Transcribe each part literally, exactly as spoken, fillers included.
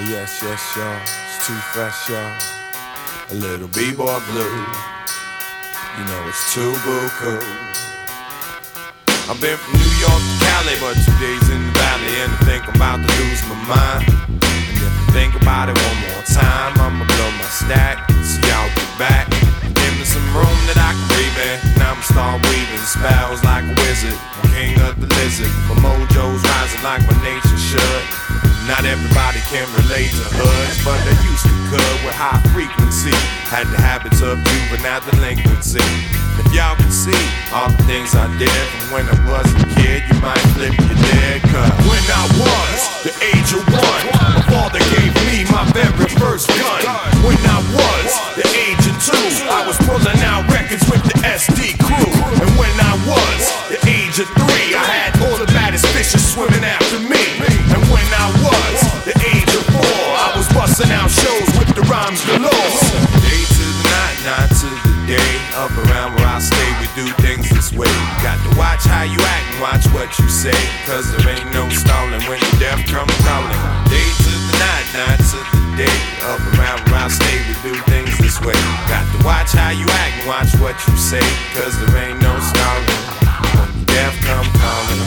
yes, yes, y'all. It's too fresh, y'all. A little B-boy blue. You know it's too boo cool. I've been from New York to Cali, but two days in the valley, and I think I'm about to lose my mind. And if I think about it one more time, I'ma blow my stack, so y'all get back. Give me some room that I can breathe in, and I'ma start weaving spells like a wizard. I'm king of the lizard, my mojo's rising like my nature should. Not everybody can relate to hoods, but they used to could with high frequency. Had the habits of juvenile delinquency. If y'all can see all the things I did from when I was a kid, you might flip your lid. Cause when I was the age of one, my father gave me my very first gun. When I was the age of two, I was pulling out records with the S D crew. And when I was the age of three, I had all the baddest fishes swimming after me. And when I was the age of four, I was busting out shows with the rhymes galore. Day to the night, night to the day. Up around where I stay, we do things this way. You got to watch how you act and watch what you say, cause there ain't no stalling when the death comes calling. Day to the night, night to the day. Up around where I stay, we do things this way. Got to watch how you act and watch what you say, cause there ain't no stalling when the death comes calling.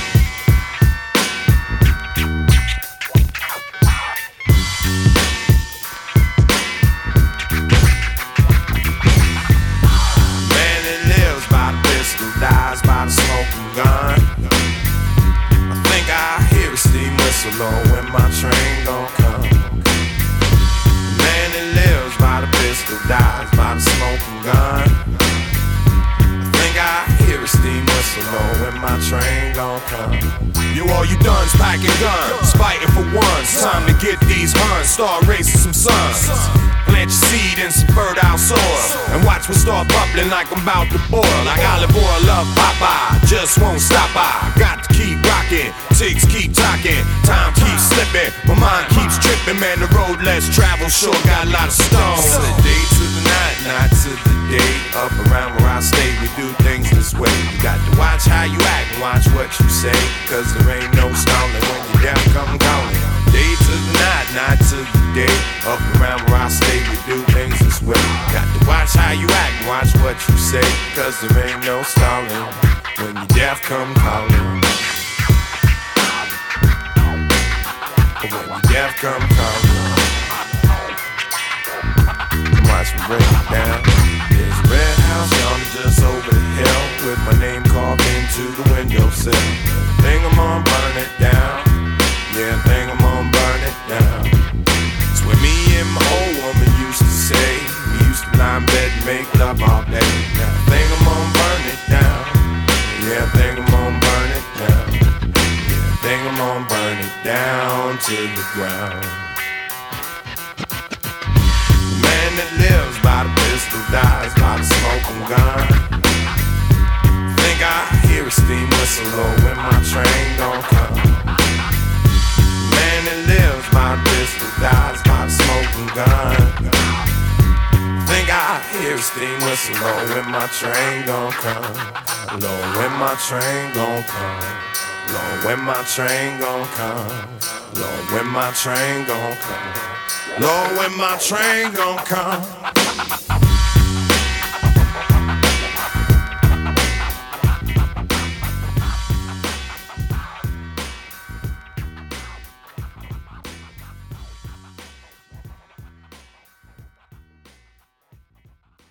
Dies by the smoking gun. I think I hear a steam whistle on when my train gon' come. The man that lives by the pistol dies by the smoking gun. I think I hear a steam whistle on when my train gon' come. You all you duns packing guns, fighting for ones. Time to get these huns, start raising some sons. Plant your seed in some fertile soil, and watch me start bubbling like I'm about to boil. Like olive oil, love Popeye, just won't stop. I got to keep rocking, ticks keep talking, time keeps slipping, my mind keeps tripping. Man, the road less traveled, sure got a lot of stones. The day to the night, night to the day. Up around where I stay, we do things this way. You got to watch how you act and watch what you say, cause there ain't no stalling when your death come calling. Day to the night, night to the day. Up around where I stay, we do things this way. Got to watch how you act and watch what you say, cause there ain't no stalling when your death come calling. When your death come calling. Watch me break it down. There's a red house yonder just over the hill, with my name carved into the windowsill. Think I'm gonna burn it down. Yeah, I think I'm gonna burn it down. It's where me and my old woman used to say, we used to lie in bed and make love all day. Now I think I'm gonna burn it down. Yeah, I think I'm gonna burn it down. Yeah, I think I'm gonna burn it down to the ground. The man that lives by the pistol dies by the smoking gun. Think I hear a steam whistle or when my train gon' come. That lives by the pistol dies by the smoking gun. Think I hear a steam whistle, Lord, when my train gon' come. Lord, when my train gon' come. Lord, when my train gon' come. Lord, when my train gon' come. Lord, when my train gon' come.